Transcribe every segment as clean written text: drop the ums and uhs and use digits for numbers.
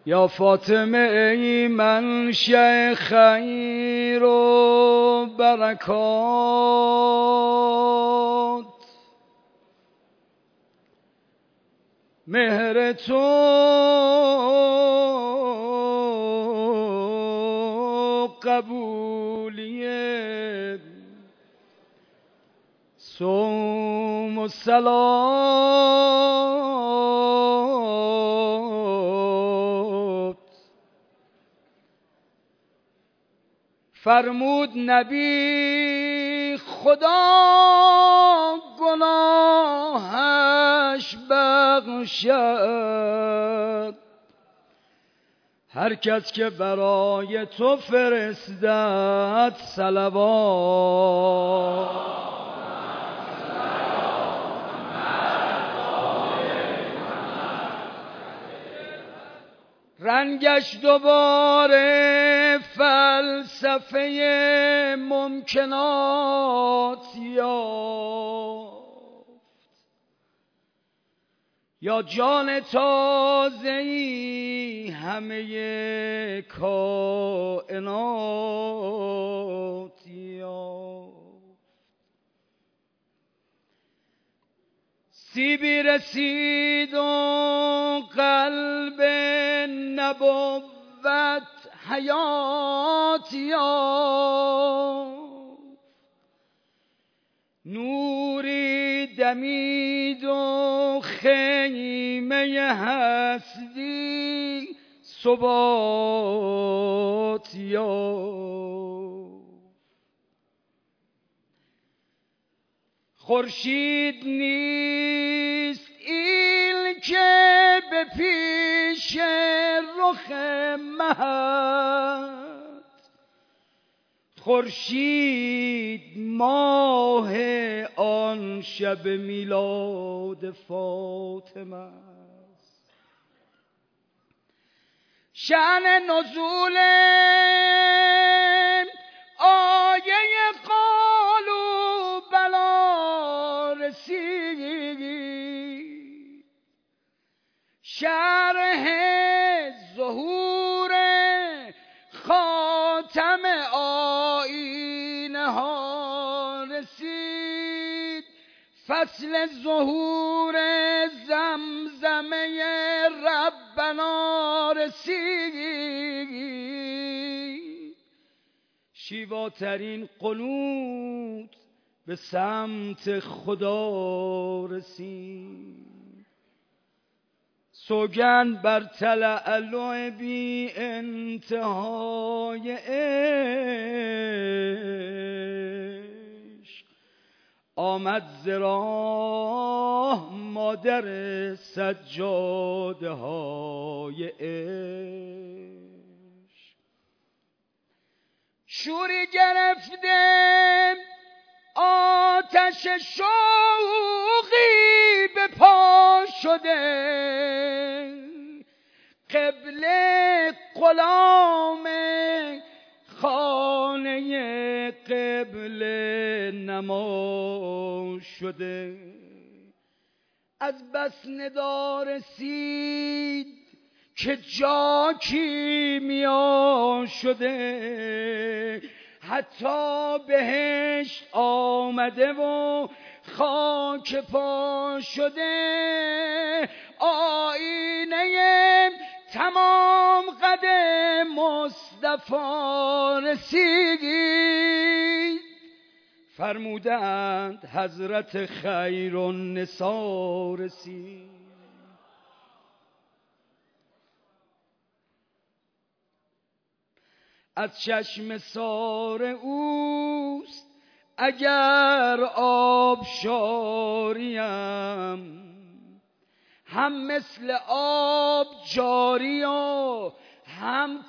یا فاطمه ای منشأ خیر و برکات، مهر تو قبولیه، صوم و صلات. فرمود نبی خدا گناهش بخشد، هر کس که برای تو فرستد صلوات. رنگش دوباره فلسفه ممکنات یافت، یا جان تازه‌ای همه کائنات یافت. سیبی رسید و قلب نبوت حیات یافت، نوری دمید و خیمه هستی ثبات یافت. خورشید نیست این که به پیش رخ مهد، خورشید ماه آن شب میلاد فاطمه است. شأن نزول آیه قالوا بلا رسید، شرح ظهور خاتم آیینه ها رسید، فصل ظهور زمزمه ربنا رسید، شیواترین قنوت به سمت خدا رسید. سوگند بر تلألؤ بی انتهای عشق، آمد ز راه مادر سجاده های عشق. شوری گرفته آتش شوقی به پا شده، قبله غلام خانه قبله نما شده. از بس ندا رسید که جا کیمیا شده، حتی بهشت آمده و خاک پا شده. آینه تمام قد مصطفی رسید، فرمودند حضرت خیر النساء رسید. از چشم سار اوست اگر آبشاریم، هم مثل آب جاری و هم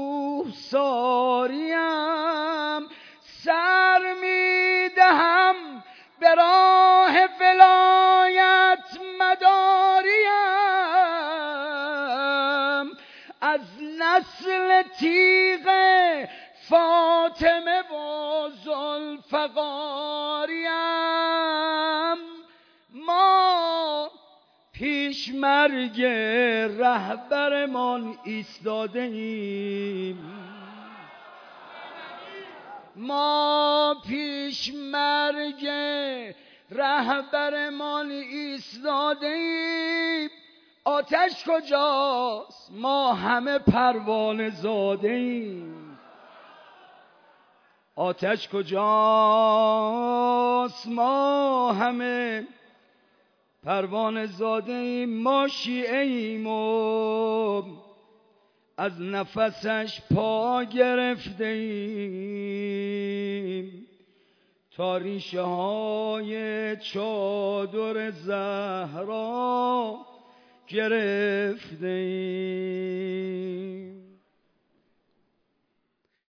کوهساریم. سر میدهم به راه ولایت مداریم، از نسل تیغ فاطمه و ذوالفقاریم. ما پیش مرگ رهبرمان ایستاده ایم، ما پیش مرگ رهبرمان ایستاده ایم. آتش کجاست؟ ما همه پروانه زاده ایم. آتش کجاست؟ ما همه پروانه زاده ایم. ما شیعه ایم و از نفسش پا گرفته ایم، تا ریشه های چادر زهرا گرفته ایم.